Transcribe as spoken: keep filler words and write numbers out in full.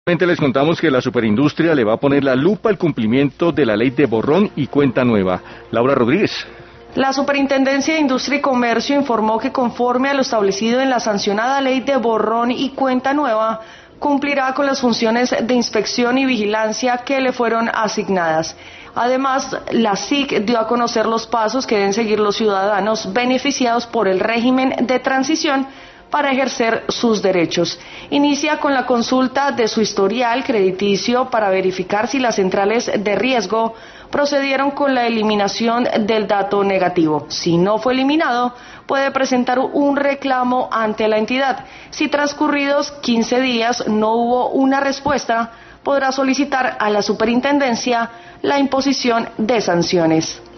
Les contamos que la superindustria le va a poner la lupa al cumplimiento de la ley de borrón y cuenta nueva. Laura Rodríguez. La Superintendencia de Industria y Comercio informó que conforme a lo establecido en la sancionada ley de borrón y cuenta nueva, cumplirá con las funciones de inspección y vigilancia que le fueron asignadas. Además, la S I C dio a conocer los pasos que deben seguir los ciudadanos beneficiados por el régimen de transición para ejercer sus derechos. Inicia con la consulta de su historial crediticio para verificar si las centrales de riesgo procedieron con la eliminación del dato negativo. Si no fue eliminado, puede presentar un reclamo ante la entidad. Si transcurridos quince días no hubo una respuesta, podrá solicitar a la superintendencia la imposición de sanciones.